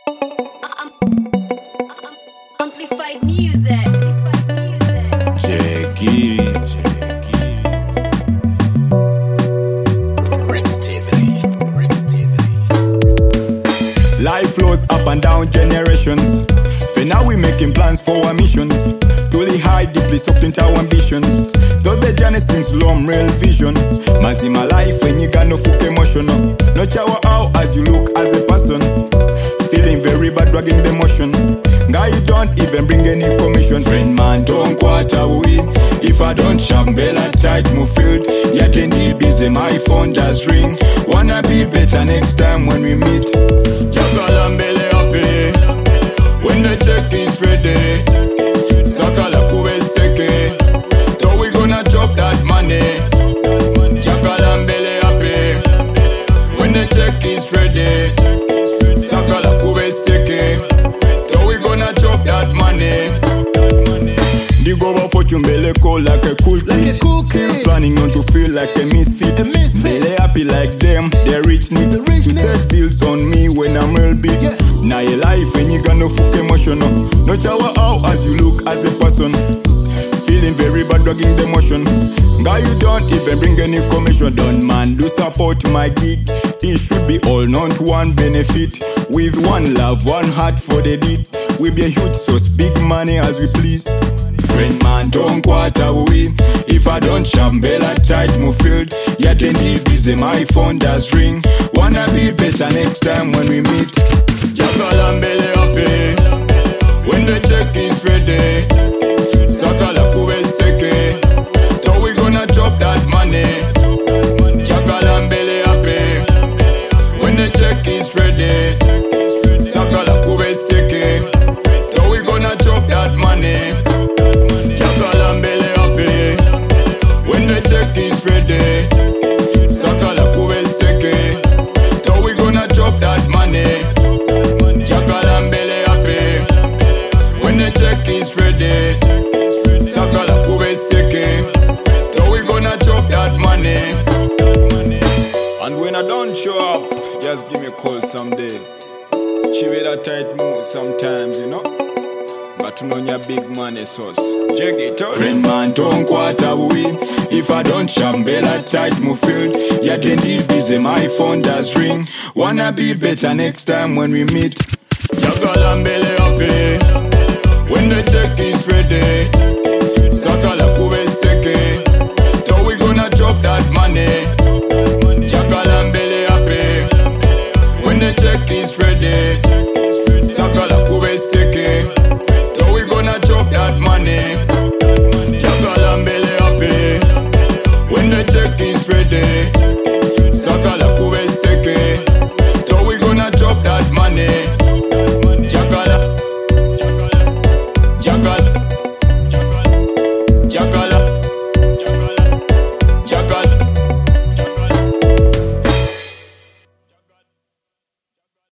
Amplified music. Jackie. Life flows up and down generations. For now we making plans for our missions. Truly high, deeply soaked into our ambitions. Though the journey seems long, real vision. Mazima life when you got no fuck emotion. No shower out as you look as a person. Feeling very bad, dragging the motion. Guy, you don't even bring any commission. Friend man, don't quarter we. If I don't shambella tight, move field. Yet in the busy, my phone does ring. Wanna be better next time when we meet. Jakala mbele happy. When the check is ready. Sakala kuwe seke. So we gonna chop that money. Jakala mbele happy. When the check is ready. Sakala kuwe seke. So we gonna chop that money. Dig over fortune belly cold like a cool kid. Still planning not to feel like a misfit. Belly happy like them, they're rich niggas. You set bills on me when I'm real big. Now your life and you got no fuck emotion. No shower out as you look as a person. Feeling very bad, dragging the motion. Guy, you don't even bring any commission. Don't man, do support my gig. It should be all, not one benefit. With one love, one heart for the deed. We be a huge source, big money as we please. Friend man, don't quarter we. If I don't shambella tight, move field. Yet in the busy, my phone does ring. Wanna be better next time when we meet. Jakala mbele happy. When the check is ready. Sakala kuwe seke. So we gonna chop that money. Jakala mbele happy. When the check is ready. Sakala kuwe seke. So we gonna chop that money. Jakala mbele happy. When the check is ready. Sakala kuwe seke. So we gonna chop that money. Jakala mbele happy. When the check is ready. Sakala kuwe seke. So we gonna chop that money. And when I don't show up, just give me a call someday. Chive that tight move sometimes, you know. But you know your big money source. Check it out. Friend man, don't quarter we. If I don't shambella tight, move field. Yet in the busy, my phone does ring. Wanna be better next time when we meet. Jakala mbele happy. When the check is ready. Sakala kuwe seke. So we gonna chop that money. Jakala mbele happy. When the check is ready.